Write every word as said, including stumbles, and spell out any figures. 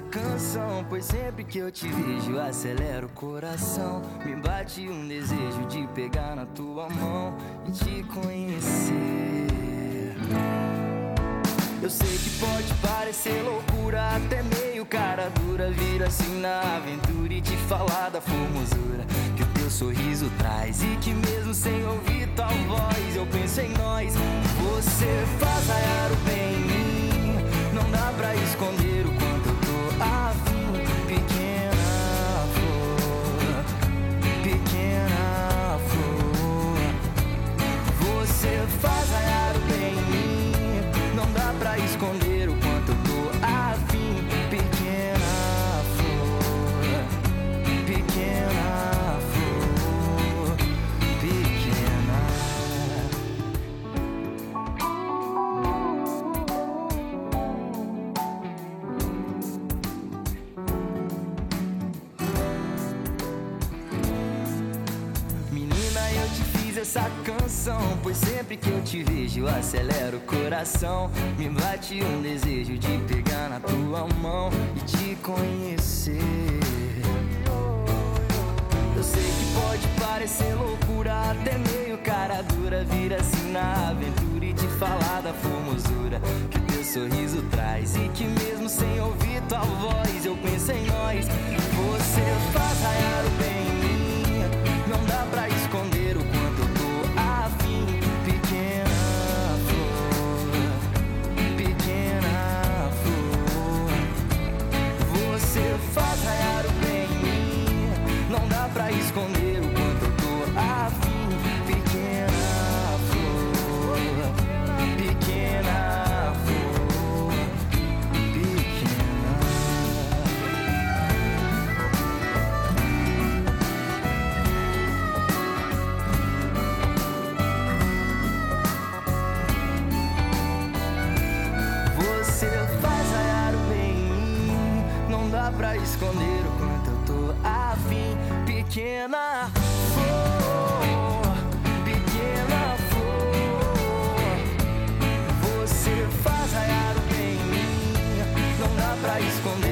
canção, pois sempre que eu te vejo acelera o coração. Me bate um desejo de pegar na tua mão e te conhecer. Eu sei que pode parecer loucura, até meio cara dura, vir assim na aventura e te falar da formosura que o teu sorriso traz, e que mesmo sem ouvir tua voz eu penso em nós. Você faz raiar o bem em mim, não dá pra esconder o quanto eu tô afim. Pequena flor, pequena flor, você faz raiar o bem em mim, não dá pra esconder o quanto eu tô afim. Pequena flor, pequena flor, pequena. Menina, eu te fiz essa canção, pois sempre que eu te vejo acelera o coração. Me bate um desejo de pegar na tua mão e te conhecer. Eu sei que pode parecer loucura, até meio cara dura, vir assim na aventura e te falar da formosura que o teu sorriso traz, e que mesmo sem ouvir tua voz eu penso em nós. Você faz raiar o bem em mim, não dá pra esconder o quanto eu tô afim. Pequena flor, pequena flor, você faz raiar o bem em mim, não dá pra esconder o quanto eu tô afim. Pequena flor, pequena flor, pequena. Você faz raiar o bem em mim, não dá pra esconder o quanto eu tô afim. Pequena flor, pequena flor, você faz raiar o bem em mim, não dá pra esconder